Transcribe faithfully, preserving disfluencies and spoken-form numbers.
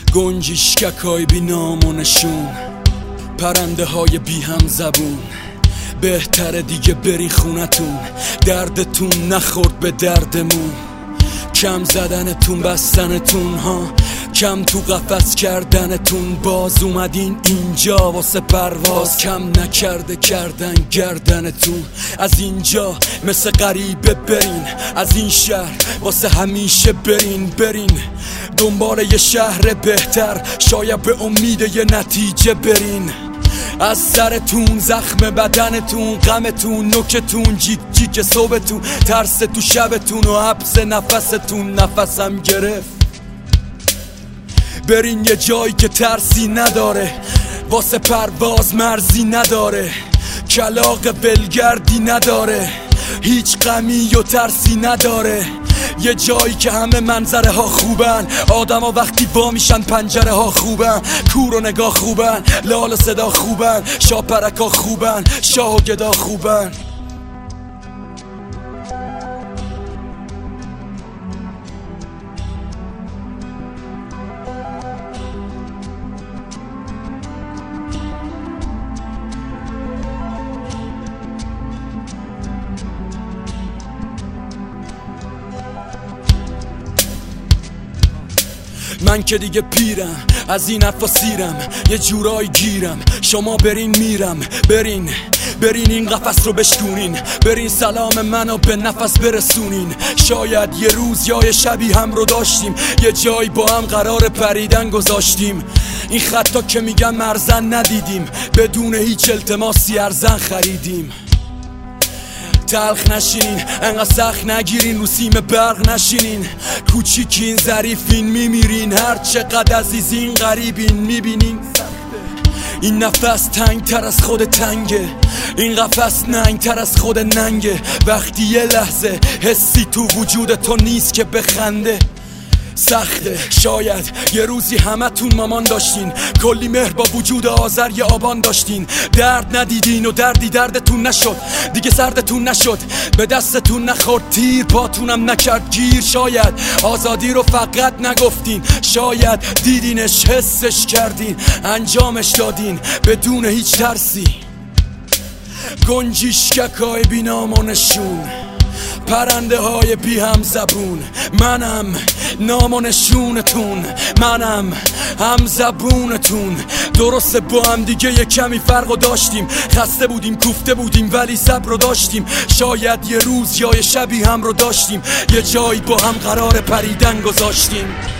گنجیشککای بی نام و نشون، پرنده های بی هم زبون. بهتره دیگه برین خونتون، دردتون نخورد به دردمون. کم زدنتون بستنتون ها، کم تو قفس کردنتون. باز اومدین اینجا واسه پرواز، کم نکرده کردن گردنتون. از اینجا مثل غریبه برین، از این شهر واسه همیشه برین. برین دنبال یه شهر بهتر، شاید به امید یه نتیجه برین. از سرتون، زخم بدنتون، غمتون، نوکتون، جیک جیک صبحتون، ترس تو شبتون و حبس نفستون. نفسم گرفت. برین یه جایی که ترسی نداره، واسه پرواز مرزی نداره، کلاغ ولگردی نداره، هیچ غمی و ترسی نداره. یه جایی که همه منظره ها خوبن، آدم ها وقتی با میشن پنجره ها خوبن، کور و نگاه خوبن، لال و صدا خوبن، شاپرک ها خوبن، شاه و گدا خوبن. من که دیگه پیرم، از این حرفا سیرم، یه جورایی گیرم. شما برین میرم، برین برین این قفس رو بشکونین، برین سلام منو به نفس برسونین. شاید یه روز یا یه شبی هم رو داشتیم، یه جایی با هم قرار پریدن گذاشتیم. این خطا که میگن مرزن ندیدیم، بدون هیچ التماسی ارزن خریدیم. تلخ نشینین، انقدر سخت نگیرین، رو سیم برق نشینین. کوچیکین، ظریفین، میمیرین. هر چقدر عزیزین، غریبین، میبینین این نفس تنگ تر از خود تنگه، این قفس ننگ تر از خود ننگه. وقتی یه لحظه حسی تو وجود تو نیست که بخنده. سخته، شاید یه روزی همه تون مامان داشتین، کلی مهر با وجود آذر یه آبان داشتین. درد ندیدین و دردی دردتون نشد، دیگه سردتون نشد، به دستتون نخورد تیر، پاتونم نکرد گیر. شاید آزادی رو فقط نگفتین، شاید دیدینش، حسش کردین، انجامش دادین بدون هیچ ترسی. گنجیشککای بی نام و نشون، پرنده های بی هم زبون. منم نام و نشونتون، منم هم زبونتون. درسته با هم دیگه یه کمی فرق داشتیم، خسته بودیم، کوفته بودیم، ولی صبر رو داشتیم. شاید یه روز یا یه شبی هم رو داشتیم، یه جایی با هم قرار پریدن گذاشتیم.